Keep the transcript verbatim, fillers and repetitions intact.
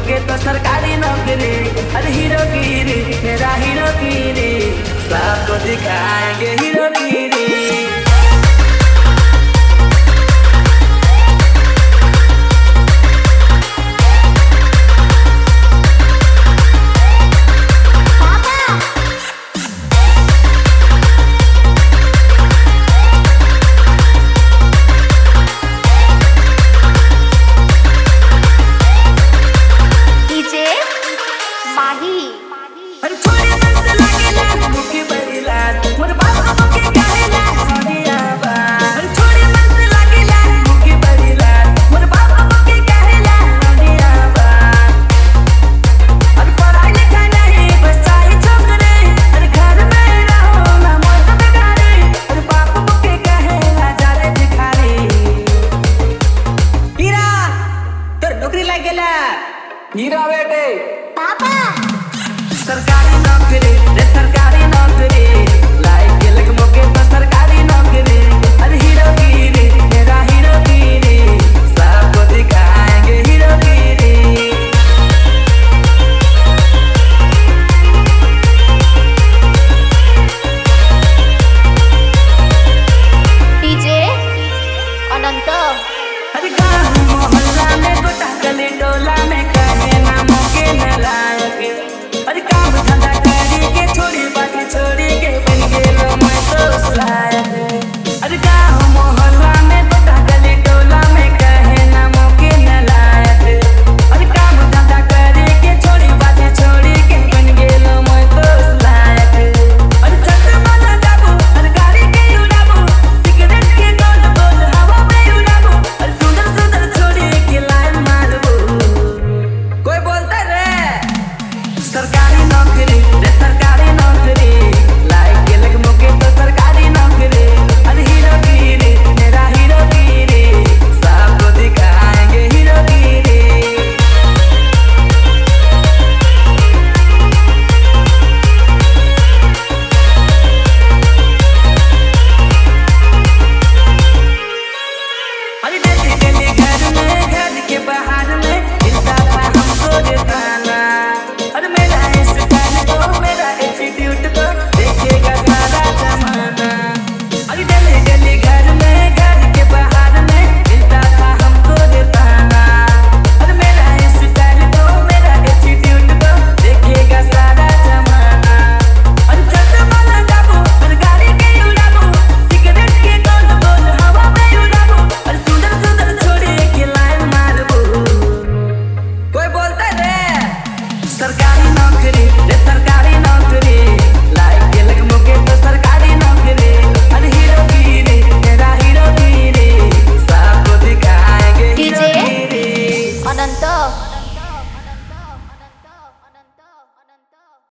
मौके तो सरकारी नौकरी। अरे हीरो गिरी मेरा हीरो गिरी, सबको दिखाएंगे हीरो गिरी। हीरा बेटे पापा सरकारी नौकरी रे सरकारी नौकरी, लाइक के लग मौके तो सरकारी नौकरी। अरे हीरो गिरी मेरा हीरो गिरी, सबको दिखाएंगे हीरो गिरी। डीजे अनंत। अरे गाँव मोहल्ला में गोटा गली टोला में कहे ना मौके न लायक। अरे काम धंधा करी के छोड़ी बाकी छोड़ी के बन गेलो मैं तो लायक। अरे गाँव मोहल्ला में गोटा गली टोला में कहे ना मौके न लायक। अरे काम धंधा करी के छोड़ी बाकी छोड़ी के बन गेलो मैं तो लायक। अरे चश्मा लगाबो अरे गाड़ी के उड़ाबो, सिगरेट के गोल गोल हवा में उड़ाबो, अरे सुंदर सुंदर छोड़ी के लाइन मारबो। कोई बोलता रे सरकारी नौकरी रे सरकारी नौकरी, लाइक के लग मौके तो सरकारी नौकरी। अरे हीरो गिरी मेरा हीरो गिरी, सबको दिखाएंगे हीरो गिरी। अरे डेली डेली घर में घर के बाहर में मिलता था हमको रे ताना। अरे मेरा स्टाइल को मेरा एटीट्यूड को देखेगा सारा जमाना। अरे डेली डेली घर में घर के बाहर में मिलता था हमको रे ताना। अरे मेरा स्टाइल को मेरा एटीट्यूड को देखेगा सारा जमाना। अरे चश्मा लगाबो अरे गाड़ी के उड़ाबो, सिगरेट के गोल गोल हवा में उड़ाबो, अरे सुंदर सुंदर छोड़ी के लाइन मारबो। कोई बोलता रे सरकारी नौकरी